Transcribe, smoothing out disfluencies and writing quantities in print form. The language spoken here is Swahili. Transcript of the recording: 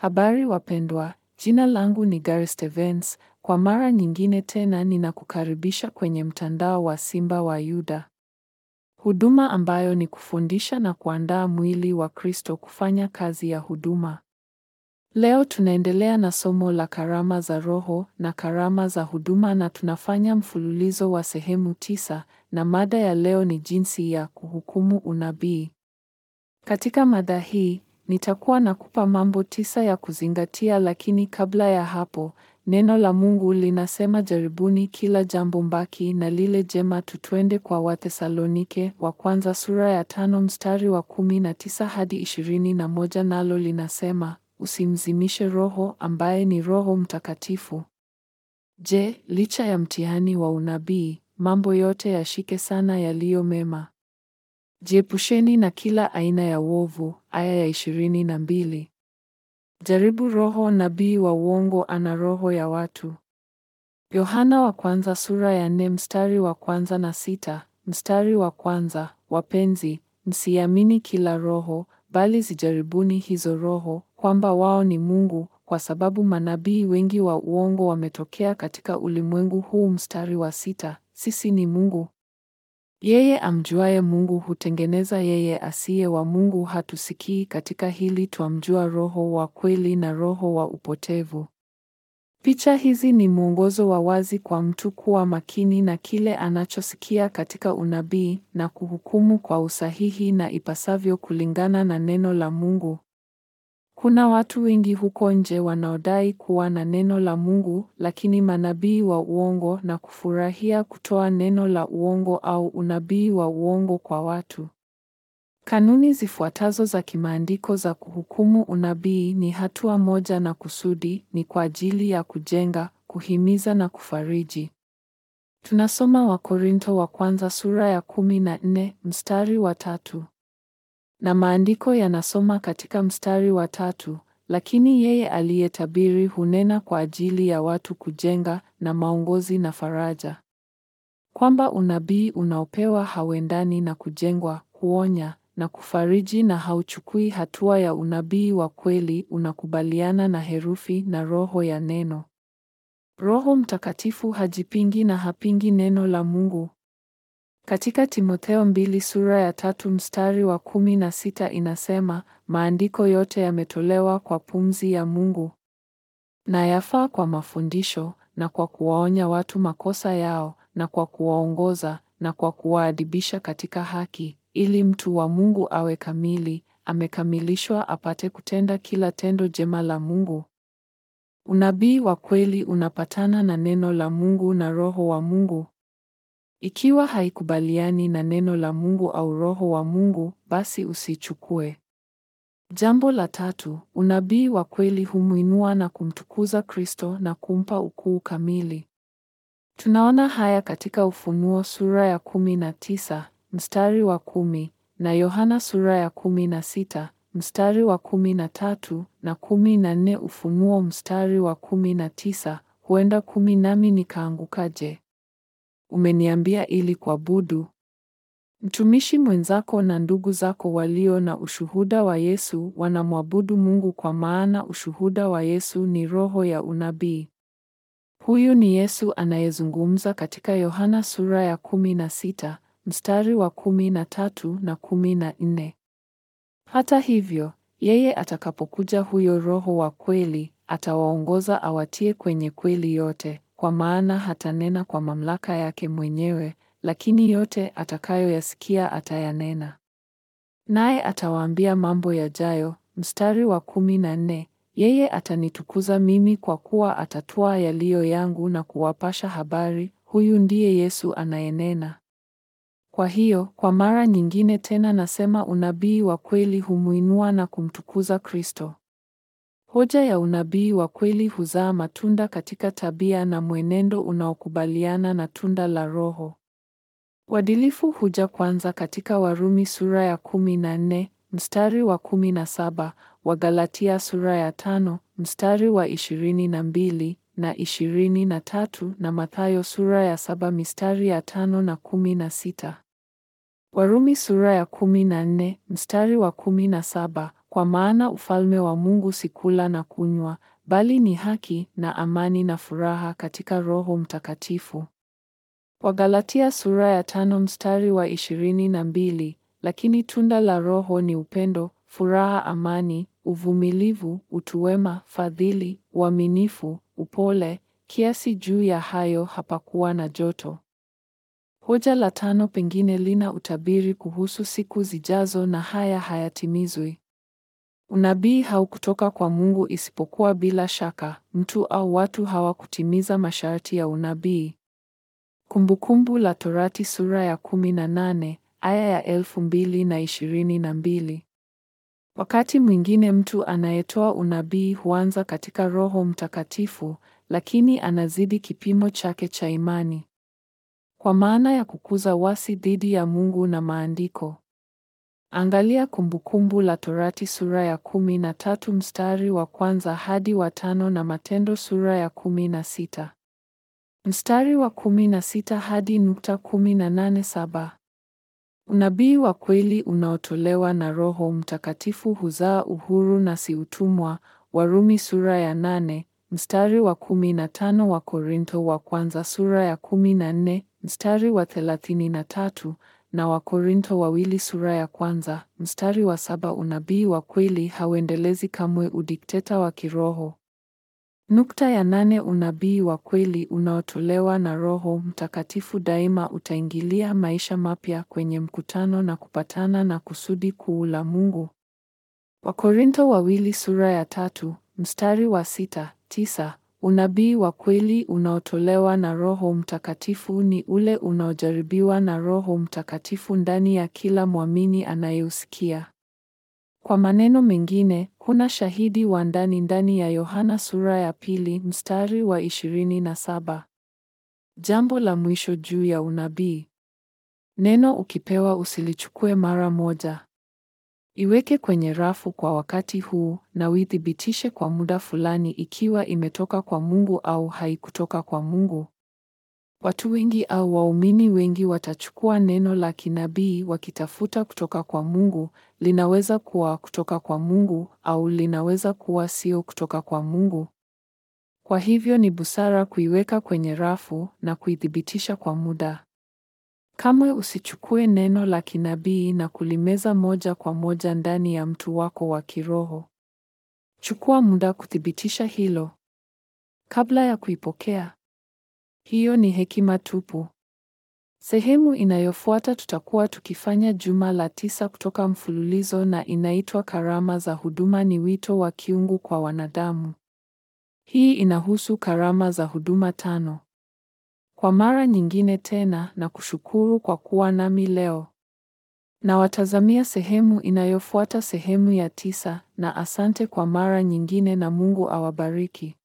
Habari wapendwa, jina langu ni Gary Stevens. Kwa mara nyingine tena ninakukaribisha kwenye mtandao wa Simba wa Yuda. Huduma ambayo ni kufundisha na kuandaa mwili wa Kristo kufanya kazi ya huduma. Leo tunaendelea na somo la karama za Roho na karama za huduma na tunafanya mfululizo wa sehemu 9 na mada ya leo ni jinsi ya kuhukumu unabii. Katika mada hii, nitakuwa nakupa mambo 9 ya kuzingatia, lakini kabla ya hapo, neno la Mungu linasema jaribuni kila jambo mbaki na lile jema. Tutwende kwa Wathesalonike wa kwanza sura ya 5 mstari wa 19 hadi 21, nalo linasema, usimzimishe Roho ambaye ni Roho Mtakatifu. Je, licha ya mtihani wa unabii, mambo yote yashike sana yaliyo mema. Jiepusheni na kila aina ya uovu. Aya ya 22. Jaribu roho. Nabii wa uongo ana roho ya watu. Yohana wa kwanza sura ya 4 mstari wa 1 na 6, mstari wa 1, wapenzi, msiamini kila roho, bali zijaribuni hizo roho, kwamba wao ni Mungu, kwa sababu manabii wengi wa uongo wametokea katika ulimwengu huu. Mstari wa 6, sisi ni Mungu. Yeye amjuaye Mungu hutengeneza, yeye asiye wa Mungu hatusikii. Katika hili twamjua roho wa kweli na roho wa upotevu. Picha hizi ni mwongozo wa wazi kwa mtu kuwa makini na kile anachosikia katika unabii na kuhukumu kwa usahihi na ipasavyo kulingana na neno la Mungu. Kuna watu wengi huko nje wanaodai kuwa na neno la Mungu, lakini manabii wa uongo, na kufurahia kutoa neno la uongo au unabii wa uongo kwa watu. Kanuni zifuatazo za kimaandiko za kuhukumu unabii ni hatua moja na kusudi, ni kwa ajili ya kujenga, kuhimiza na kufariji. Tunasoma Wakorintho wa kwanza sura ya 14 mstari wa 3. Na maandiko yanasoma katika mstari wa 3, lakini yeye aliyetabiri hunena kwa ajili ya watu kujenga na maongozi na faraja. Kwamba unabii unaopewa hauendani na kujengwa, kuonya na kufariji, na hauchukui hatua ya unabii wa kweli, unakubaliana na herufi na roho ya neno. Roho Mtakatifu hajipingi na hapingi neno la Mungu. Katika Timotheo 2 sura ya 3 mstari wa 16 inasema, maandiko yote yametolewa kwa pumzi ya Mungu na yafaa kwa mafundisho na kwa kuwaonya watu makosa yao na kwa kuwaongoza na kwa kuwaadibisha katika haki, ili mtu wa Mungu awe kamili, amekamilishwa, apate kutenda kila tendo jema la Mungu. Unabii wa kweli unapatana na neno la Mungu na roho wa Mungu. Ikiwa haikubaliani na neno la Mungu au roho wa Mungu, basi usichukue. Jambo la 3, unabii wa kweli humwinua na kumtukuza Kristo na kumpa ukuu kamili. Tunaona haya katika Ufunuo sura ya 19 mstari wa 10 na Yohana sura ya 16 mstari wa 13 na 14. Ufunuo mstari wa 19, huenda 10 nami nikaangukaje? Umeniambia ili kuabudu. Mtumishi mwenzako na ndugu zako walio na ushuhuda wa Yesu wanamwabudu Mungu, kwa maana ushuhuda wa Yesu ni roho ya unabii. Huyu ni Yesu anayezungumza katika Yohana sura ya 16 mstari wa 13 na 14. Hata hivyo, yeye atakapokuja, huyo Roho wa kweli, atawaongoza awatie kwenye kweli yote, kwa maana hatanena kwa mamlaka yake mwenyewe, lakini yote atakayoyasikia atayanena. Naye atawaambia mambo yajayo. Mstari wa 14, yeye atanitukuza mimi, kwa kuwa atatwaa yaliyo yangu na kuwapasha habari. Huyu ndiye Yesu anayenena. Kwa hiyo, kwa mara nyingine tena nasema, unabii wa kweli humwinua na kumtukuza Kristo. Hoja ya unabii wa kweli huzaa matunda katika tabia na mwenendo unaokubaliana na tunda la Roho. Uadilifu huja kwanza katika Warumi sura ya 14 mstari wa 17, Wagalatia sura ya 5 mstari wa 22 na 23, na Mathayo sura ya 7 mistari ya 5 na 16. Warumi sura ya 14 mstari wa 17, kwa maana ufalme wa Mungu si kula na kunywa, bali ni haki na amani na furaha katika Roho Mtakatifu. Wagalatia sura ya 5 mstari wa 22, lakini tunda la Roho ni upendo, furaha, amani, uvumilivu, utu wema, fadhili, uaminifu, upole, kiasi. Juu ya hayo hapakuwa na joto. Hoja la 5 pengine lina utabiri kuhusu siku zijazo na haya hayatimizwi. Unabii haukutoka kwa Mungu isipokuwa bila shaka mtu au watu hawakutimiza masharti ya unabii. Kumbukumbu la Torati sura ya 18 aya ya 2022. Wakati mwingine mtu anayetoa unabii huanza katika Roho Mtakatifu, lakini anazidi kipimo chake cha imani, kwa maana ya kukuza wasi dhidi ya Mungu na maandiko. Angalia Kumbukumbu la Torati sura ya 13 mstari wa 1 hadi wa 5 na Matendo sura ya 16 mstari wa 16 hadi nukta 18:7. Unabii wa kweli unaotolewa na Roho Mtakatifu huzaa uhuru na si utumwa. Warumi sura ya 8 mstari wa 15. Wa Korintho wa kwanza sura ya 14 mstari wa 33 na wa Korintho wa pili sura ya kwanza mstari wa 7. Unabii wa kweli hauendelezi kamwe udikteta wa kiroho. Nukta ya 8. Unabii wa kweli unaotolewa na Roho Mtakatifu daima utaingilia maisha mapya kwenye mkutano na kupatana na kusudi kuu la Mungu. Wakorintho wa pili sura ya 3 mstari wa 6-9. Unabii wa kweli unaotolewa na Roho Mtakatifu ni ule unaojaribiwa na Roho Mtakatifu ndani ya kila mwamini anayeusikia. Kwa maneno mengine, kuna shahidi wa ndani ya Yohana sura ya 2 mstari wa 27. Jambo la mwisho juu ya unabii. Neno ukipewa usilichukue mara moja. Iweke kwenye rafu kwa wakati huu na uithibitishe kwa muda fulani ikiwa imetoka kwa Mungu au haikutoka kwa Mungu. Watu wengi au waumini wengi watachukua neno la kinabii wakitafuta kutoka kwa Mungu. Linaweza kuwa kutoka kwa Mungu au linaweza kuwa sio kutoka kwa Mungu. Kwa hivyo ni busara kuiweka kwenye rafu na kuithibitisha kwa muda. Kamwe usichukue neno la kinabii na kulimeza moja kwa moja ndani ya mtu wako wa kiroho. Chukua muda kuthibitisha hilo kabla ya kuipokea. Hiyo ni hekima tupu. Sehemu inayofuata tutakuwa tukifanya juma la 9 kutoka mfululizo na inaitwa karama za huduma, ni wito wa kiungu kwa wanadamu. Hii inahusu karama za huduma 5. Kwa mara nyingine tena na kushukuru kwa kuwa nami leo. Na watazamia sehemu inayofuata, sehemu ya 9, na asante kwa mara nyingine na Mungu awabariki.